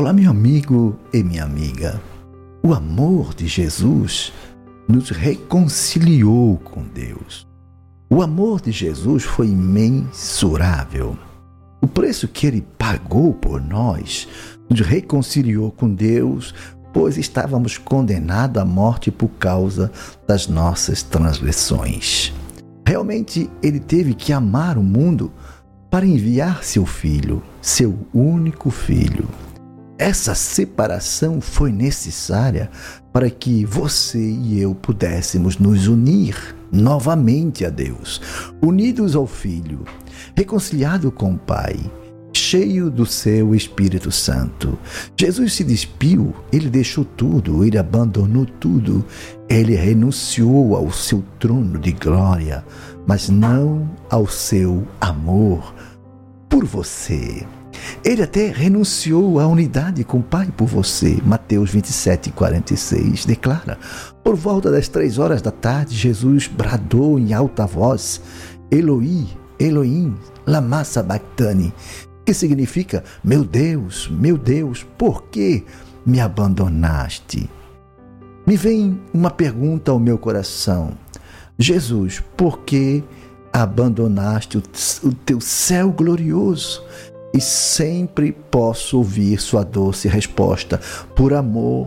Olá, meu amigo e minha amiga. O amor de Jesus nos reconciliou com Deus. O amor de Jesus foi imensurável. O preço que Ele pagou por nós nos reconciliou com Deus, pois estávamos condenados à morte por causa das nossas transgressões. Realmente, Ele teve que amar o mundo para enviar seu Filho, seu único Filho. Essa separação foi necessária para que você e eu pudéssemos nos unir novamente a Deus, unidos ao Filho, reconciliado com o Pai, cheio do seu Espírito Santo. Jesus se despiu, Ele deixou tudo, Ele abandonou tudo, Ele renunciou ao seu trono de glória, mas não ao seu amor por você. Ele até renunciou à unidade com o Pai por você. Mateus 27:46 declara: por volta das 3 da tarde, Jesus bradou em alta voz: Eloi, Elohim, lama sabachthani, que significa: meu Deus, por que me abandonaste? Me vem uma pergunta ao meu coração: Jesus, por que abandonaste o teu céu glorioso? E sempre posso ouvir sua doce resposta: por amor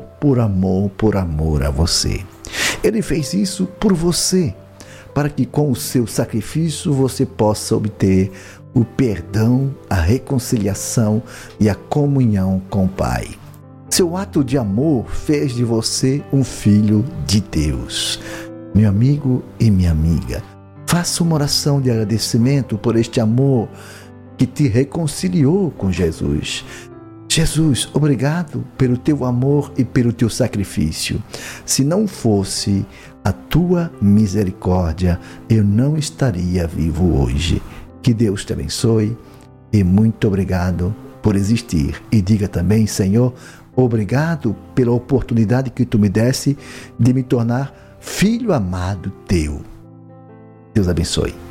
a você. Ele fez isso por você, para que com o seu sacrifício você possa obter o perdão, a reconciliação e a comunhão com o Pai. Seu ato de amor fez de você um filho de Deus. Meu amigo e minha amiga, faça uma oração de agradecimento por este amor que te reconciliou com Jesus. Jesus, obrigado pelo teu amor e pelo teu sacrifício. Se não fosse a tua misericórdia, eu não estaria vivo hoje. Que Deus te abençoe e muito obrigado por existir. E diga também: Senhor, obrigado pela oportunidade que tu me desse de me tornar filho amado teu. Deus abençoe.